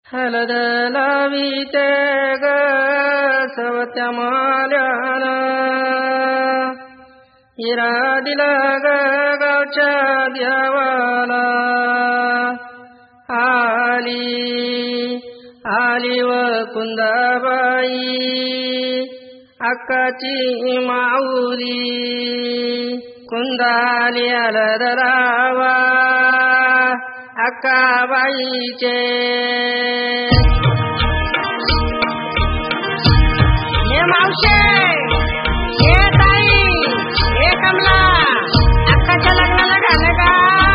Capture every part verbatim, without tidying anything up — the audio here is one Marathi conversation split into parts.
हलद लाविते ग सवत्या माल्यानं हिरा दिला ग गावच्या देवाला आली आली व कुंदाबाई अक्काची माऊली कुंदाली हलद लावा अक्काबाईचे हे मावशे हे ताई हे कमला अक्काच्या लग्नाला घालं का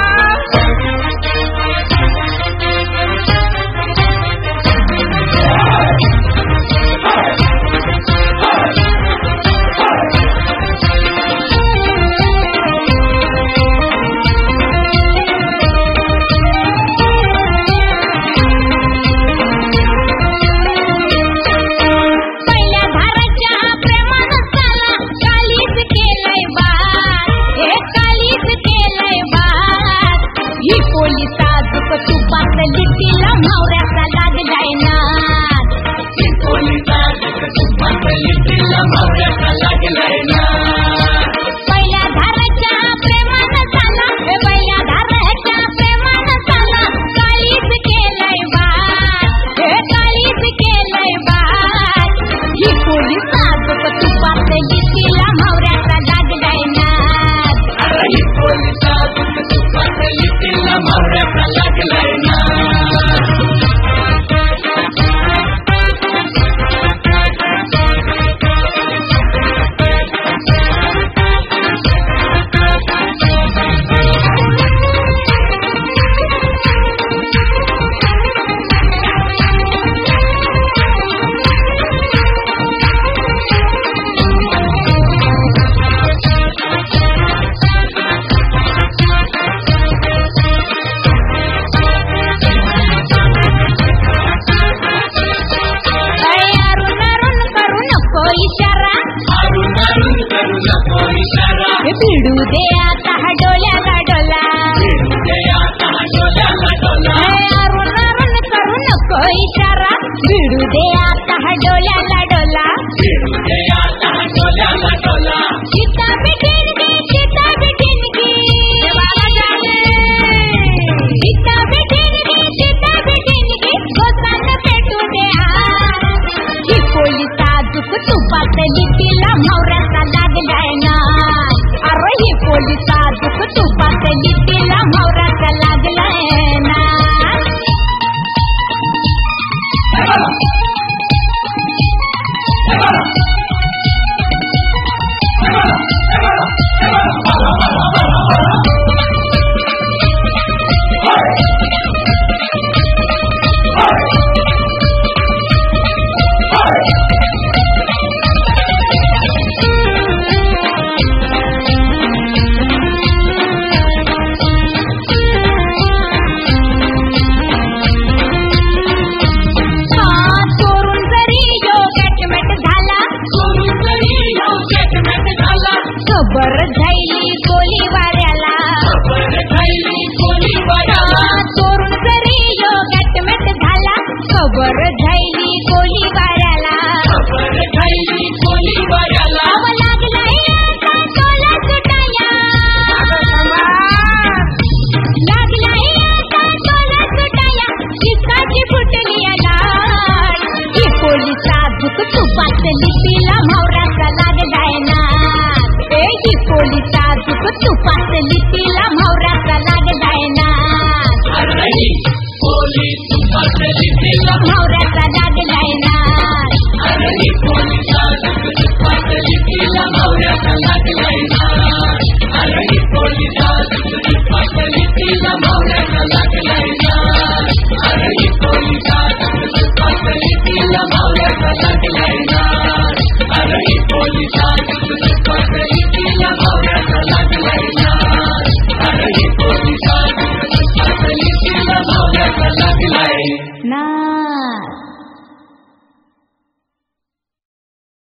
भिडू दे आता डोल्याला डोला अरुण अरुण करू नको इशारा भिडू दे आता डोल्याला डोला सीता भेटेन गे सीता भेटेन गे सीता भेटेन गे सीता भेटेन गे गोसाल भेटू दे ही पोलीस आजूक तुपातली तिला नवऱ्याचा लागलाय ना ही पोलीस आजूक तुपातली तिला नवऱ्याचा लागलाय ना खबर झाली गोलीबाऱ्याला चोरून जरी योगात मेट झाला खबर झाली गोलीबाऱ्याला लागलाय आता टोला सुटाया लागलाय आता टोला सुटाया शिकाची फुटली ही पोलीस आजूक तुपातली तिला नवऱ्याचा लागलाय ना ही पोलीस आजूक तुपातली तिला